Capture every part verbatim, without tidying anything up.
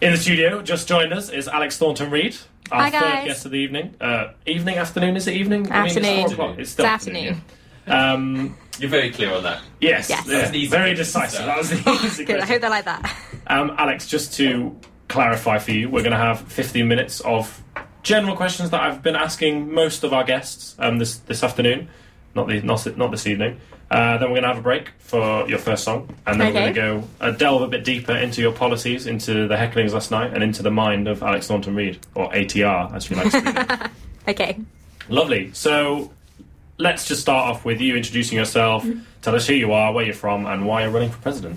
In the studio, just joined us, is Alex Thornton-Reed, our Hi, third guys. guest of the evening. Uh, evening, afternoon, is it evening? Afternoon. I mean, it's four o'clock. It's still It's afternoon. afternoon. yeah. Um, You're very clear on that. yes, Yes. yeah, That's an easy very question. decisive. That was the easy Good, I question. hope they like that. Um, Alex, just to clarify for you, we're going to have fifteen minutes of general questions that I've been asking most of our guests um, this this afternoon, not the not, not this evening. Uh, then we're going to have a break for your first song, and then Okay. we're going to go uh, delve a bit deeper into your policies, into the hecklings last night, and into the mind of Alex Thornton-Reed, or A T R, as she likes to be known. Okay. Lovely. So let's just start off with you introducing yourself. Tell us who you are, where you're from, and why you're running for president.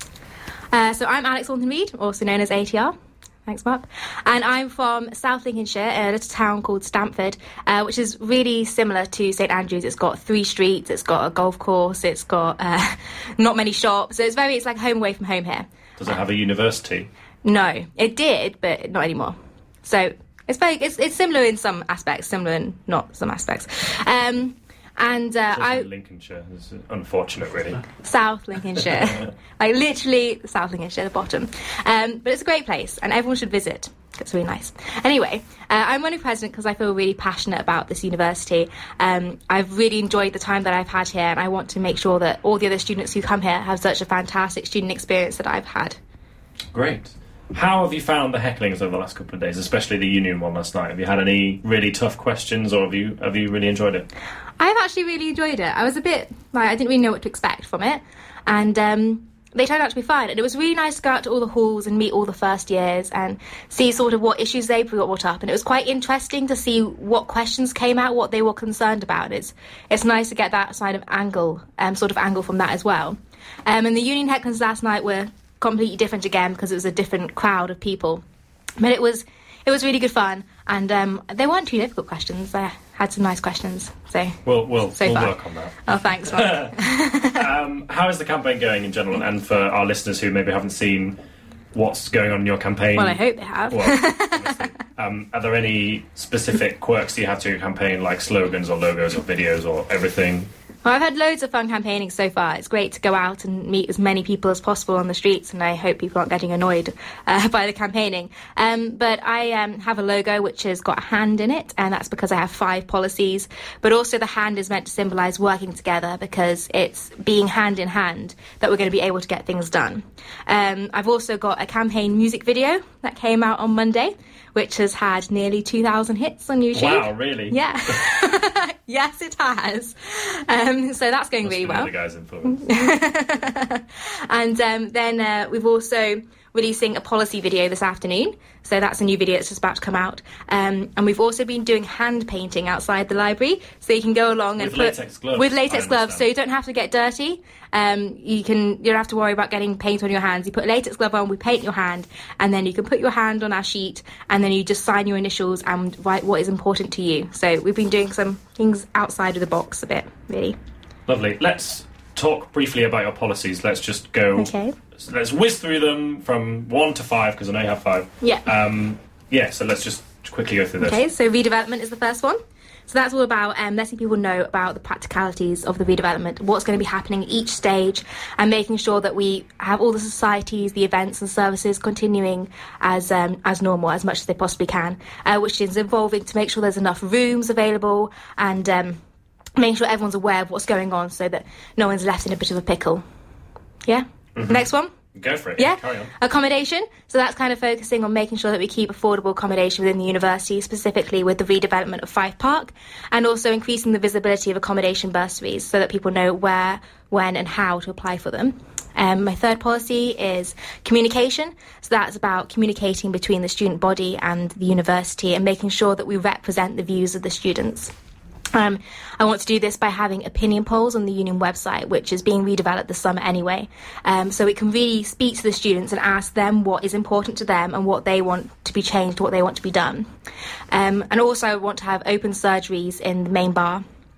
Uh, so I'm Alex Thornton-Reed, also known as A T R. Thanks, Mark. And I'm from South Lincolnshire, a little town called Stamford, uh, which is really similar to St Andrews. It's got three streets, it's got a golf course, it's got uh, not many shops. So it's very, it's like home away from home here. Does it have a university? No, it did, but not anymore. So it's very, it's, it's similar in some aspects, similar in not some aspects. Um, and uh, It's I in Lincolnshire. It's unfortunate, really. South Lincolnshire, like literally South Lincolnshire, the bottom. Um, but it's a great place, and everyone should visit. It's really nice. Anyway, uh, I'm running president because I feel really passionate about this university. Um, I've really enjoyed the time that I've had here, and I want to make sure that all the other students who come here have such a fantastic student experience that I've had. Great. How have you found the hecklings over the last couple of days, especially the union one last night? Have you had any really tough questions, or have you have you really enjoyed it? I've actually really enjoyed it. I was a bit, like, I didn't really know what to expect from it. And um, they turned out to be fine. And it was really nice to go out to all the halls and meet all the first years and see sort of what issues they brought up. And it was quite interesting to see what questions came out, what they were concerned about. It's it's nice to get that side of angle, um, sort of angle from that as well. Um, and the union hecklings last night were completely different again because it was a different crowd of people. But it was it was really good fun. And um, they weren't too difficult questions. They had some nice questions. So We'll we'll, So we'll far. work on that. Oh, thanks, Mark. Um, how is the campaign going in general? And for our listeners who maybe haven't seen what's going on in your campaign, Well, I hope they have. Well, obviously, um, are there any specific quirks you have to your campaign, like slogans or logos or videos or everything? Well, I've had loads of fun campaigning so far. It's great to go out and meet as many people as possible on the streets, and I hope people aren't getting annoyed uh, by the campaigning. Um, but I um, have a logo which has got a hand in it, and that's because I have five policies. But also the hand is meant to symbolise working together, because it's being hand in hand that we're going to be able to get things done. Um, I've also got a campaign music video that came out on Monday, which has had nearly two thousand hits on YouTube. Wow, really? Yeah. Yes, it has. Um, so that's going Must really be well. the guy's influence. And um, then uh, we've also releasing a policy video this afternoon. So that's a new video that's just about to come out. Um, and we've also been doing hand painting outside the library. So you can go along and With put... latex gloves, With I latex gloves, understand. so you don't have to get dirty. Um, you can, you don't have to worry about getting paint on your hands. You put a latex glove on, we paint your hand, and then you can put your hand on our sheet, and then you just sign your initials and write what is important to you. So we've been doing some things outside of the box a bit, really. Lovely. Let's talk briefly about your policies. Let's just go... Okay. Let's whiz through them from one to five, because I know you have five. Yeah. Um, yeah, so let's just quickly go through this. Okay, so redevelopment is the first one. So that's all about um, letting people know about the practicalities of the redevelopment, what's going to be happening at each stage, and making sure that we have all the societies, the events and services continuing as um, as normal, as much as they possibly can, uh, which is involving to make sure there's enough rooms available and um, making sure everyone's aware of what's going on so that no one's left in a bit of a pickle. Yeah? Mm-hmm. Next one. Go for it. Yeah, Carry on. accommodation. So that's kind of focusing on making sure that we keep affordable accommodation within the university, specifically with the redevelopment of Fife Park, and also increasing the visibility of accommodation bursaries so that people know where, when and how to apply for them. Um, my third policy is communication. So that's about communicating between the student body and the university and making sure that we represent the views of the students. Um, I want to do this by having opinion polls on the union website, which is being redeveloped this summer anyway. Um, so it can really speak to the students and ask them what is important to them and what they want to be changed, what they want to be done. Um, and also I want to have open surgeries in the main bar.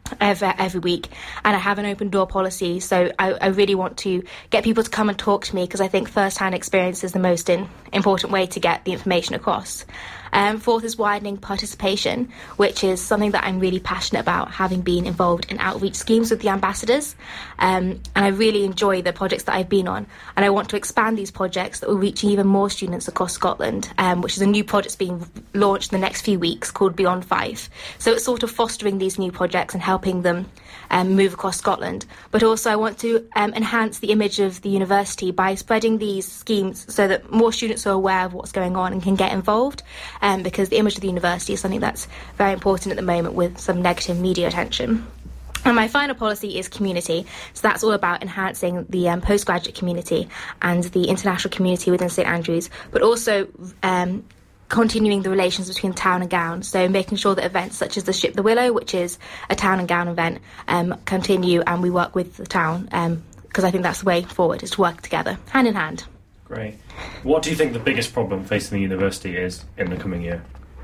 Every, every week, and I have an open door policy, so I, I really want to get people to come and talk to me, because I think first-hand experience is the most in, important way to get the information across. Um, fourth is widening participation, which is something that I'm really passionate about, having been involved in outreach schemes with the ambassadors, um, and I really enjoy the projects that I've been on, and I want to expand these projects that will reach even more students across Scotland, um, which is a new project being launched in the next few weeks called Beyond Fife. So it's sort of fostering these new projects and helping them um, move across Scotland. But also I want to um, enhance the image of the university by spreading these schemes so that more students are aware of what's going on and can get involved, um, because the image of the university is something that's very important at the moment with some negative media attention. And my final policy is community. So that's all about enhancing the um, postgraduate community and the international community within St Andrews, but also um, continuing the relations between town and gown, so making sure that events such as the Ship the Willow, which is a town and gown event, um, continue, and we work with the town, because um, I think that's the way forward, is to work together, hand in hand. Great. What do you think the biggest problem facing the university is in the coming year?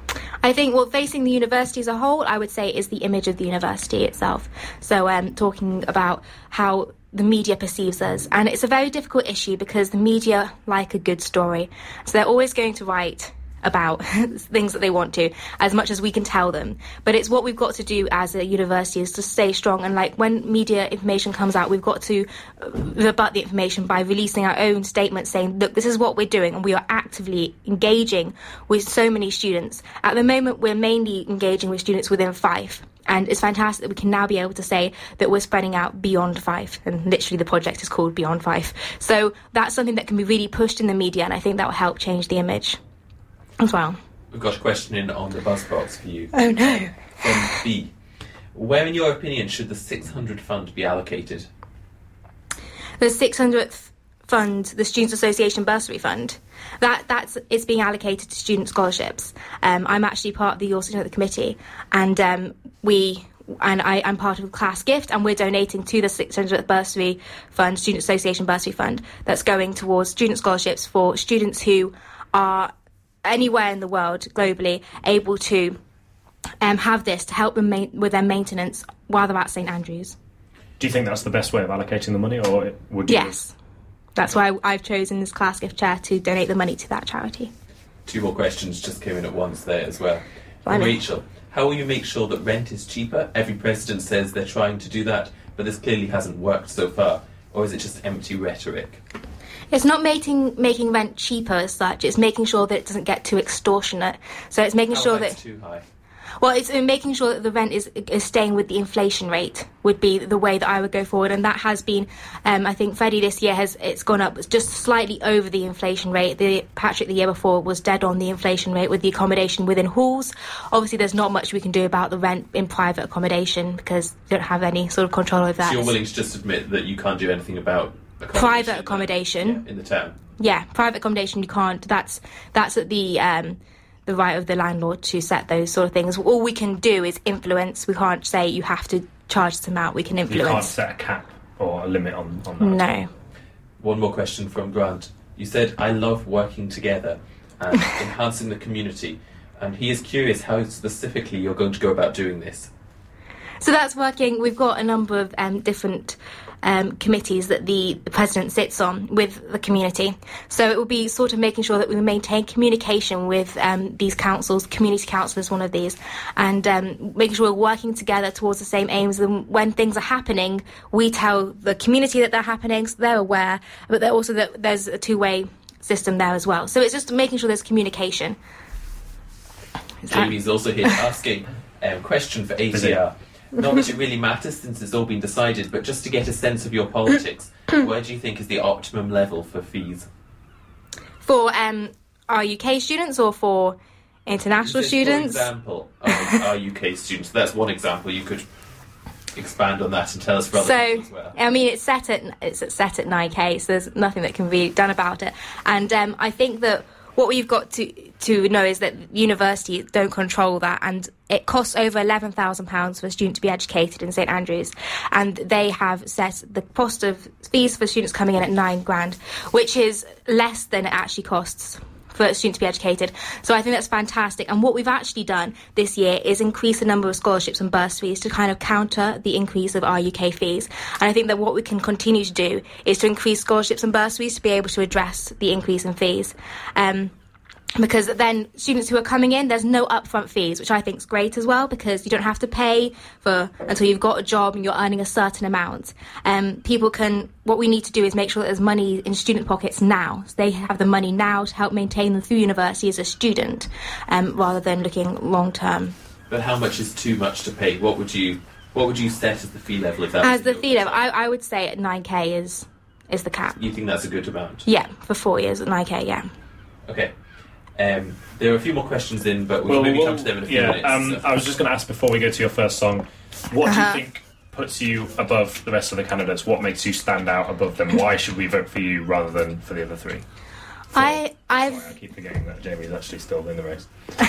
I think what facing the university as a whole, I would say, is the image of the university itself. So um, talking about how the media perceives us. And it's a very difficult issue because the media like a good story. So they're always going to write about things that they want to, as much as we can tell them. But it's what we've got to do as a university is to stay strong. And like when media information comes out, we've got to rebut the information by releasing our own statement saying, look, this is what we're doing, and we are actively engaging with so many students. At the moment, we're mainly engaging with students within Fife. And it's fantastic that we can now be able to say that we're spreading out beyond Fife. And literally the project is called Beyond Fife. So that's something that can be really pushed in the media, and I think that will help change the image as well. We've got a question in on the BuzzBox for you. Oh no. From B. Where, in your opinion, should the six hundred fund be allocated? The six hundredth fund, the Students' Association Bursary Fund, that that's it's being allocated to student scholarships. Um, I'm actually part of the Your Student Committee, and um, we and I, I'm part of Class Gift, and we're donating to the six hundredth Bursary Fund, Student Association Bursary Fund, that's going towards student scholarships for students who are anywhere in the world, globally, able to um, have this to help them ma- with their maintenance while they're at St Andrews. Do you think that's the best way of allocating the money, or would you? Yes. That's why I've chosen this Class Gift chair to donate the money to that charity. Two more questions just came in at once there as well. From Rachel, how will you make sure that rent is cheaper? Every president says they're trying to do that, but this clearly hasn't worked so far. Or is it just empty rhetoric? It's not making making rent cheaper as such. It's making sure that it doesn't get too extortionate. So it's making How sure high's that too high? Well, it's making sure that the rent is, is staying with the inflation rate would be the way that I would go forward, and that has been, um, I think, Freddie this year has it's gone up just slightly over the inflation rate. The Patrick the year before was dead on the inflation rate with the accommodation within halls. Obviously, there's not much we can do about the rent in private accommodation because we don't have any sort of control over that. So you're willing to just admit that you can't do anything about accommodation private accommodation in the, yeah, in the town? Yeah, private accommodation you can't. That's that's at the um, the right of the landlord to set those sort of things. All we can do is influence. We can't say you have to charge this amount. We can influence. You can't set a cap or a limit on, on that. No. One more question from Grant. You said, I love working together and enhancing the community. And he is curious how specifically you're going to go about doing this. So that's working. We've got a number of um, different um, committees that the, the president sits on with the community. So it will be sort of making sure that we maintain communication with um, these councils. Community council is one of these, and um, making sure we're working together towards the same aims. And when things are happening, we tell the community that they're happening, so they're aware. But they're also that there's a two-way system there as well. So it's just making sure there's communication. Jamie's also here asking a um, question for A T R. Not that it really matters since it's all been decided, but just to get a sense of your politics, where do you think is the optimum level for fees? For um, our U K students or for international This is, students? For example, of our U K students. That's one example. You could expand on that and tell us for other So, people as well. I mean, it's set at it's set at nine K, so there's nothing that can be done about it. And um, I think that what we've got to to know is that universities don't control that, and it costs over eleven thousand pounds for a student to be educated in St Andrews, and they have set the cost of fees for students coming in at nine grand, which is less than it actually costs for students to be educated. So I think that's fantastic. And what we've actually done this year is increase the number of scholarships and bursaries to kind of counter the increase of our U K fees. And I think that what we can continue to do is to increase scholarships and bursaries to be able to address the increase in fees. Um, Because then students who are coming in, there's no upfront fees, which I think is great as well, because you don't have to pay for until you've got a job and you're earning a certain amount. Um, people can, what we need to do is make sure that there's money in student pockets now. So they have the money now to help maintain them through university as a student, um, rather than looking long term. But how much is too much to pay? What would you what would you set as the fee level? If that As was the fee level, I, I would say at nine K is is the cap. You think that's a good amount? Yeah, for four years at nine K, yeah. Okay. Um, there are a few more questions in, but we'll, Well, maybe well, come to them in a few yeah, minutes. um, so. I was just going to ask before we go to your first song, what Uh-huh. do you think puts you above the rest of the candidates? What makes you stand out above them? Why should we vote for you rather than for the other three? I, I've... Sorry, I keep forgetting that Jamie's actually still in the race.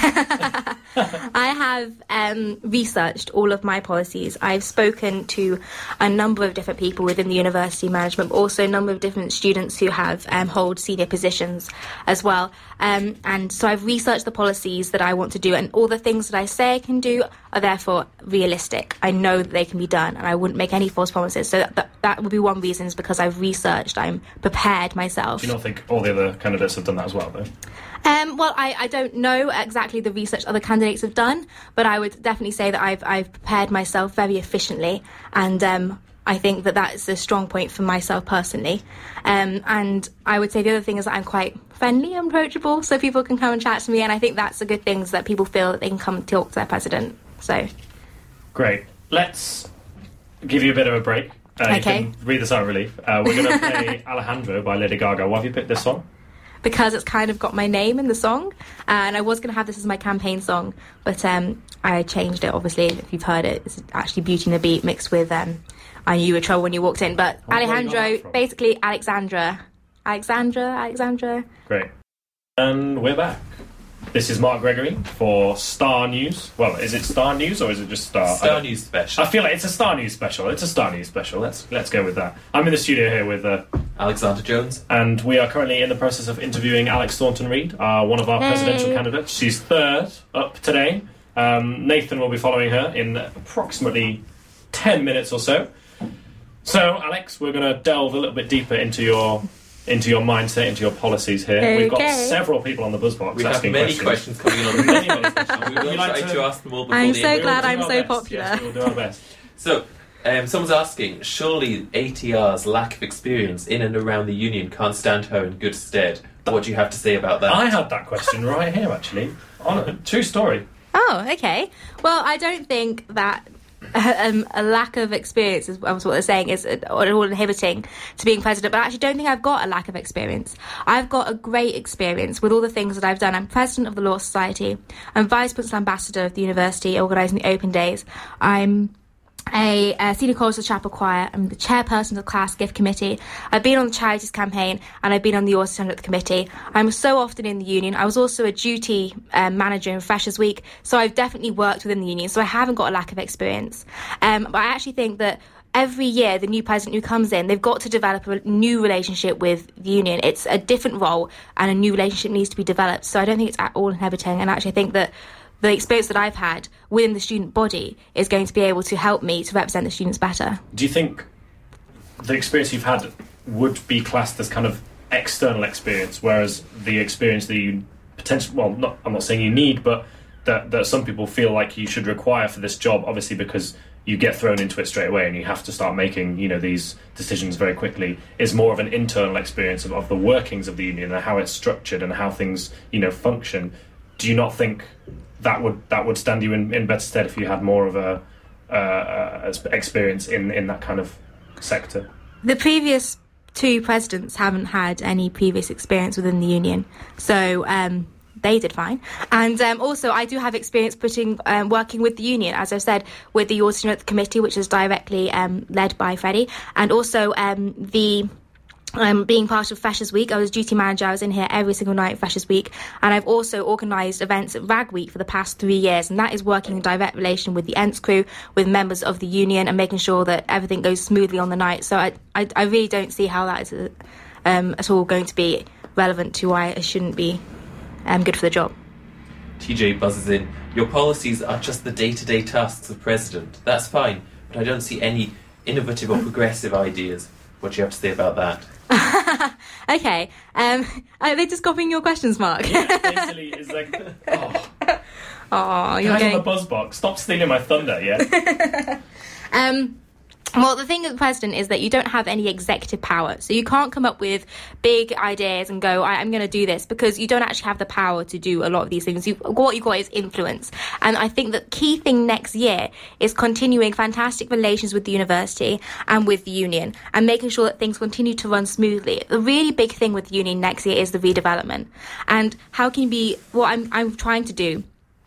I have um, researched all of my policies. I've spoken to a number of different people within the university management, but also a number of different students who have um, hold senior positions as well. Um, and so I've researched the policies that I want to do, and all the things that I say I can do are therefore realistic. I know that they can be done, and I wouldn't make any false promises. So that, that, that would be one reason, is because I've researched, I'm prepared myself. Do you not think all the other candidates have done that as well, though? Um, well, I, I don't know exactly the research other candidates have done, but I would definitely say that I've I've prepared myself very efficiently, and um, I think that that's a strong point for myself personally. Um, and I would say the other thing is that I'm quite friendly and approachable, so people can come and chat to me, and I think that's a good thing, so that people feel that they can come and talk to their president. So, great. Let's give you a bit of a break. Uh, Okay. You can read the sign of relief. Uh, we're going to play Alejandro by Lady Gaga. Why have you picked this song? because it's kind of got my name in the song, and I was going to have this as my campaign song, but um, I changed it, obviously. If you've heard it, it's actually Beauty and the Beat mixed with um, I Knew You Were Trouble When You Walked In. But Oh, where you got that Alejandro, from? basically Alexandra. Alexandra, Alexandra. Great. And we're back. This is Mark Gregory for Star News. Well, is it Star News or is it just Star? I Star don't- News special. I feel like it's a Star News special. It's a Star News special. Let's let's go with that. I'm in the studio here with, uh, Alexander Jones. and we are currently in the process of interviewing Alex Thornton-Reed, uh, one of our Hey. presidential candidates. She's third up today. Um, Nathan will be following her in approximately ten minutes or so. So, Alex, we're going to delve a little bit deeper into your into your mindset, into your policies here. We've got Okay. several people on the BuzzBox We have asking many questions. questions coming on the Many, menu. many questions. And we will Would you like try to- to ask them all before I'm the so end. glad We'll I'm do our so best. popular. Yes, we'll do our best. So, um, someone's asking, surely A T R's lack of experience in and around the union can't stand her in good stead. What do you have to say about that? I had that question right here, actually. On true story. Oh, okay. Well, I don't think that um, a lack of experience is was what they're saying is at all inhibiting to being president, but I actually don't think I've got a lack of experience. I've got a great experience with all the things that I've done. I'm president of the Law Society. I'm vice principal ambassador of the university, organising the open days. I'm a, a senior chorus of the chapel choir. I'm the chairperson of the class gift committee. I've been on the charities campaign, and I've been on the audit standard committee. I'm so often in the union. I was also a duty um, manager in Freshers Week, so I've definitely worked within the union, so I haven't got a lack of experience. Um, but I actually think that every year the new president who comes in, they've got to develop a new relationship with the union. It's a different role, and a new relationship needs to be developed, so I don't think it's at all inhibiting, and actually I think that the experience that I've had within the student body is going to be able to help me to represent the students better. Do you think the experience you've had would be classed as kind of external experience, whereas the experience that you potentially, well, not, I'm not saying you need, but that, that some people feel like you should require for this job, obviously because you get thrown into it straight away and you have to start making, you know, these decisions very quickly, is more of an internal experience of, of the workings of the union and how it's structured and how things, you know, function. Do you not think that would that would stand you in, in better stead if you had more of a uh, uh, experience in, in that kind of sector? The previous two presidents haven't had any previous experience within the union, so um, they did fine. And um, also, I do have experience putting um, working with the union, as I've said, with the Audit Committee, which is directly um, led by Freddie, and also um, the Um, being part of Freshers Week. I was duty manager. I was in here every single night at Freshers Week, and I've also organised events at Rag Week for the past three years, and that is working in direct relation with the Ents crew, with members of the union, and making sure that everything goes smoothly on the night. So I, I, I really don't see how that is um, at all going to be relevant to why I shouldn't be um, good for the job. T J buzzes in, your policies are just the day-to-day tasks of President. That's fine, but I don't see any innovative or progressive ideas. What do you have to say about that? Okay. Um, are they just copying your questions, Mark? Yeah, basically, it's like, oh. Oh, you're Guys going... on the BuzzBox, stop stealing my thunder, yeah? um... Well, the thing with the president is that you don't have any executive power. So you can't come up with big ideas and go, I- I'm going to do this, because you don't actually have the power to do a lot of these things. You've, what you've got is influence. And I think the key thing next year is continuing fantastic relations with the university and with the union and making sure that things continue to run smoothly. The really big thing with the union next year is the redevelopment. And how can you be, what I'm, I'm trying to do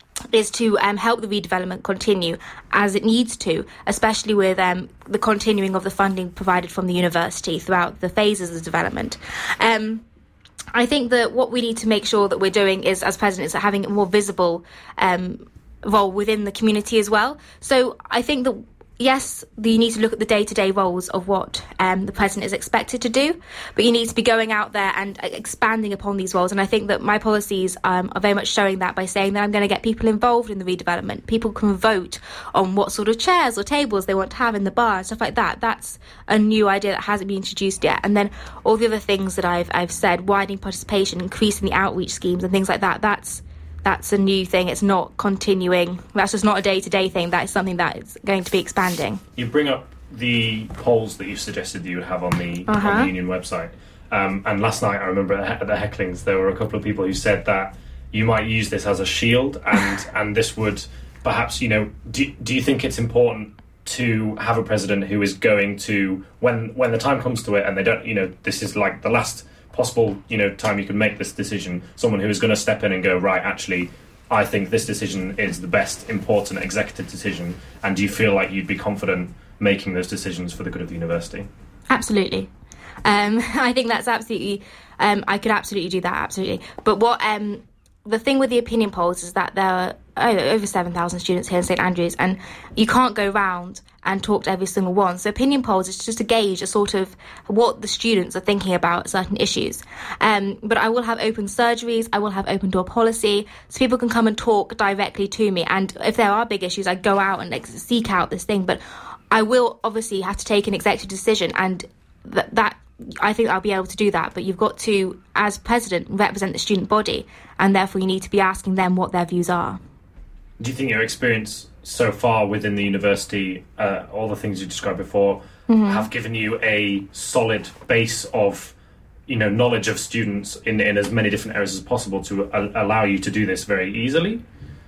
is to um, help the redevelopment continue as it needs to, especially with um, the continuing of the funding provided from the university throughout the phases of development. Um, I think that what we need to make sure that we're doing is, as president, is having a more visible um, role within the community as well. So I think that yes, you need to look at the day-to-day roles of what um, the president is expected to do, but you need to be going out there and expanding upon these roles. And I think that my policies um, are very much showing that by saying that I'm going to get people involved in the redevelopment. People can vote on what sort of chairs or tables they want to have in the bar and stuff like that. That's a new idea that hasn't been introduced yet. And then all the other things that I've I've said, widening participation, increasing the outreach schemes and things like that, that's That's a new thing. It's not continuing. That's just not a day-to-day thing. That is something that is going to be expanding. You bring up the polls that you suggested that you would have on the, uh-huh. on the union website. Um, and last night, I remember at the hecklings, there were a couple of people who said that you might use this as a shield, and, and this would perhaps, you know, do, do you think it's important to have a president who is going to, when when the time comes to it, and they don't, you know, this is like the last possible, you know, time you can make this decision, someone who is going to step in and go, right, actually, I think this decision is the best important executive decision, and do you feel like you'd be confident making those decisions for the good of the university? Absolutely. Um, I think that's absolutely, um, I could absolutely do that, absolutely. But what um, the thing with the opinion polls is that there are oh, over seven thousand students here in St Andrews, and you can't go round and talk to every single one. So opinion polls is just to gauge a sort of what the students are thinking about certain issues. Um, but I will have open surgeries, I will have open door policy, so people can come and talk directly to me. And if there are big issues, I go out and like, seek out this thing. But I will obviously have to take an executive decision, and th- that I think I'll be able to do that. But you've got to, as president, represent the student body, and therefore you need to be asking them what their views are. Do you think your experience so far within the university, uh, all the things you described before, mm-hmm. have given you a solid base of, you know, knowledge of students in, in as many different areas as possible to a- allow you to do this very easily?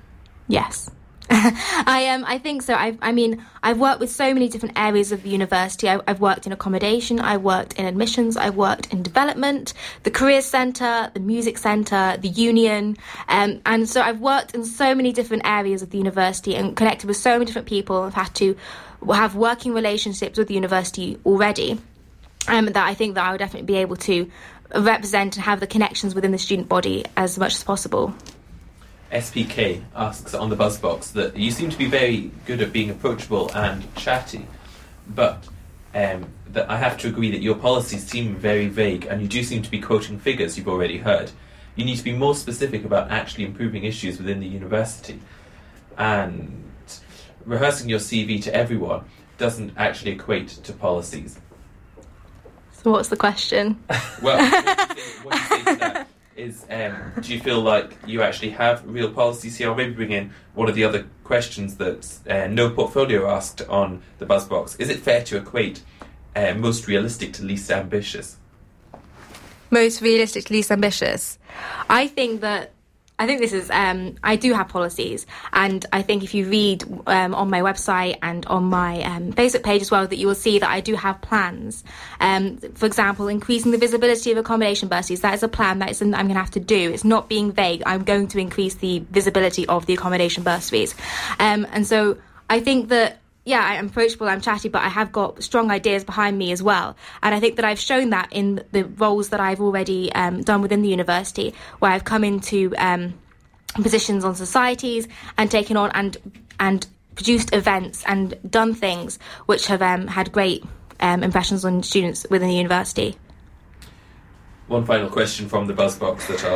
Yes. I um I think so. I I mean I've worked with so many different areas of the university. I, I've worked in accommodation, I worked in admissions, I worked in development, the careers centre, the music centre, the union, um, and so I've worked in so many different areas of the university and connected with so many different people. I've had to have working relationships with the university already, um, that I think that I would definitely be able to represent and have the connections within the student body as much as possible. S P K asks on the BuzzBox that you seem to be very good at being approachable and chatty, but um, that I have to agree that your policies seem very vague, and you do seem to be quoting figures you've already heard. You need to be more specific about actually improving issues within the university, and rehearsing your C V to everyone doesn't actually equate to policies. So what's the question? Well, what do you say, what do you say to that? Is um, do you feel like you actually have real policies here? Or maybe bring in one of the other questions that uh, No Portfolio asked on the BuzzBox. Is it fair to equate uh, most realistic to least ambitious? Most realistic to least ambitious? I think that I think this is, um, I do have policies, and I think if you read um, on my website and on my um, Facebook page as well, that you will see that I do have plans. Um, for example, increasing the visibility of accommodation bursaries. That is a plan, that is something that I'm going to have to do. It's not being vague. I'm going to increase the visibility of the accommodation bursaries. Um, and so I think that yeah, I'm approachable, I'm chatty, but I have got strong ideas behind me as well. And I think that I've shown that in the roles that I've already um, done within the university, where I've come into um, positions on societies and taken on and and produced events and done things which have um, had great um, impressions on students within the university. One final question from the BuzzBox that I'll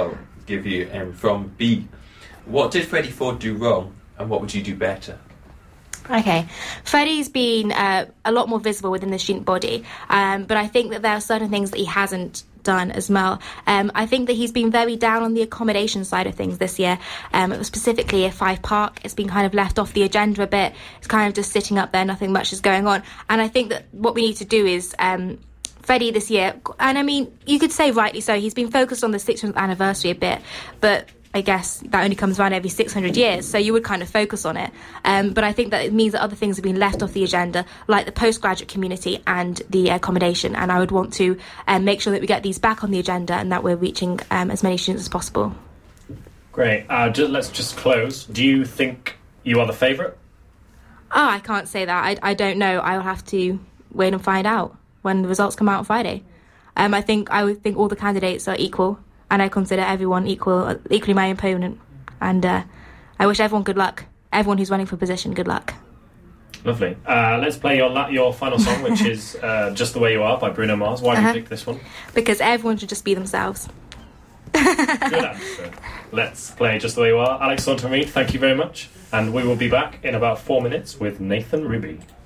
give you um, from B. What did Freddie Ford do wrong, and what would you do better? Okay, Freddie's been uh, a lot more visible within the student body, um, but I think that there are certain things that he hasn't done as well. Um, I think that he's been very down on the accommodation side of things this year, um, specifically at Fife Park. It's been kind of left off the agenda a bit. It's kind of just sitting up there, nothing much is going on. And I think that what we need to do is... Um, Freddie this year, and I mean, you could say rightly so, he's been focused on the six hundredth anniversary a bit, but I guess that only comes around every six hundred years, so you would kind of focus on it. Um, but I think that it means that other things have been left off the agenda, like the postgraduate community and the accommodation, and I would want to um, make sure that we get these back on the agenda and that we're reaching um, as many students as possible. Great. Uh, just, let's just close. Do you think you are the favourite? Oh, I can't say that. I, I don't know. I'll have to wait and find out when the results come out on Friday. Um, I think I would think all the candidates are equal, and I consider everyone equal, equally my opponent. And uh, I wish everyone good luck. Everyone who's running for position, good luck. Lovely. Uh, let's play your la- your final song, which is uh, "Just the Way You Are" by Bruno Mars. Why uh-huh. did you pick this one? Because everyone should just be themselves. Good answer. Let's play "Just the Way You Are." Alex Thornton-Reed, thank you very much, and we will be back in about four minutes with Nathan Ruby.